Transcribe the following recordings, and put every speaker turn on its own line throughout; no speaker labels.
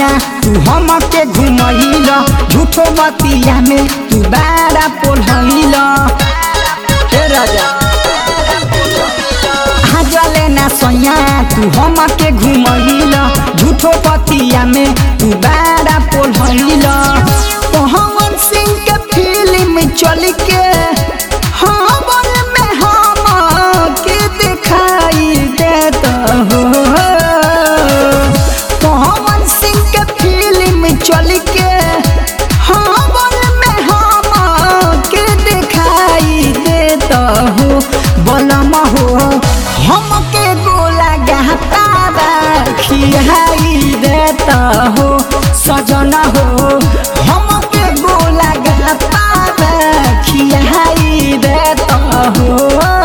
सैया तू हमके घुमैल झूठो बतिया में तू बारा पोलैल राजा हजले ना सैया तू हमके घुमैल झूठो बतिया में तू बारा पोलैल पवन सिंह के फिल्म चल के हमर में हम के दिखाई देता हो पवन सिंह के फिल्म चल के हमर में हम के दिखाई देता हो बलम हो हमके गोला गहता खियाई देता हो सजना हो हमके गोला गहता खियाई देता हो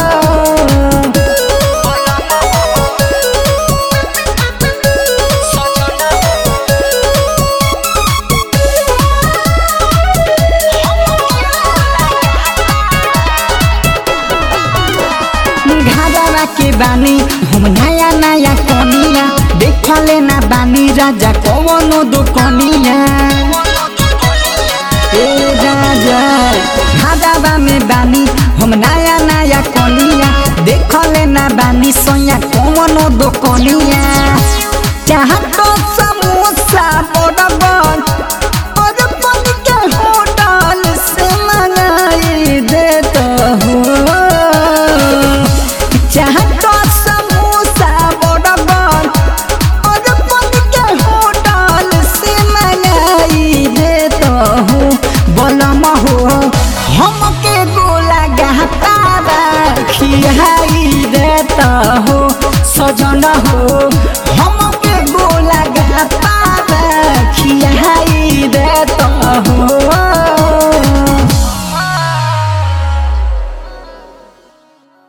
घाघरा के बानी हम नया नया कनिया देखले ना बानी राजा कवनो दुकनिया ए राजा घाघरा में बानी हम नया नया कनिया देखले ना बानी सैया कवनो दुकनिया चाह तो समोसा बराबर